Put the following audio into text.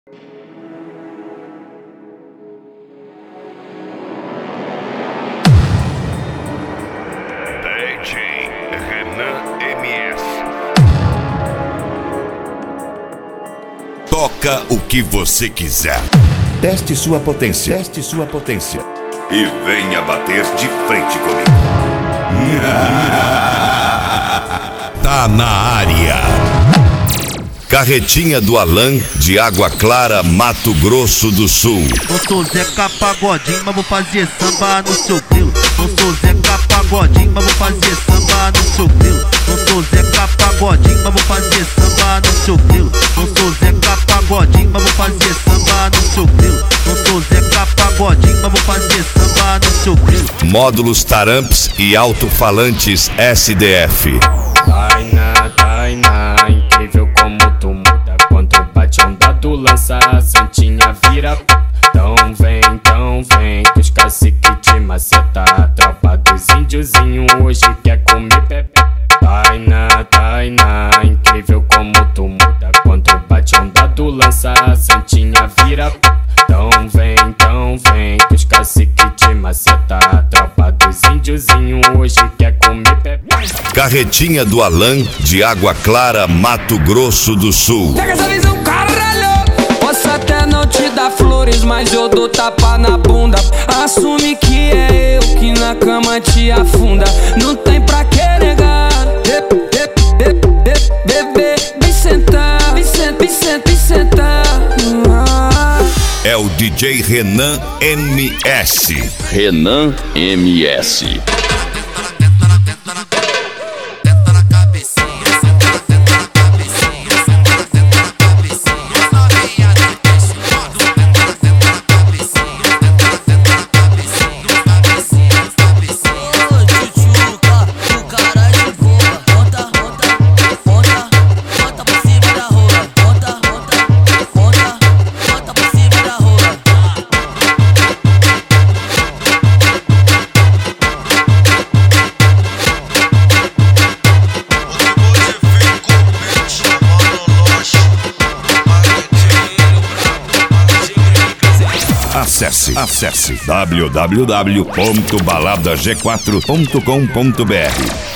DJ Renan MS. Toca o que você quiser. Teste sua potência. Teste sua potência. E venha bater de frente comigo. Tá na área. Carretinha do Alan, de Água Clara, Mato Grosso do Sul. Não sou Zeca Pagodinho, mas vou fazer samba no seu grilo. Não sou Zeca Pagodinho, mas vou fazer samba no seu grilo. Não sou Zeca Pagodinho, mas vou fazer samba no seu grilo. Não sou Zeca Pagodinho, mas vou fazer samba no seu grilo. Não sou Zeca Pagodinho, mas vou fazer samba no seu grilo. Módulos Taramps e alto-falantes SDF. Tainá, incrível como tu muda. Quando bate onda tu lança a santinha vira. Então vem, que os caciques te maceta. A tropa dos índiozinhos hoje quer comer pepe. Tainá, incrível como tu muda. Quando bate onda tu lança a santinha vira. Então vem, que os caciques te maceta. A tropa dos índiozinhos hoje quer comer pepe. Carretinha do Alan, de Água Clara, Mato Grosso do Sul. Pega essa visão, caralho. Posso até não te dar flores, mas eu dou tapa na bunda. Assume que é eu que na cama te afunda. Não tem pra que negar. Bebê, vem sentar. Vem sentar. É o DJ Renan MS. Renan MS. Acesse www.baladag4.com.br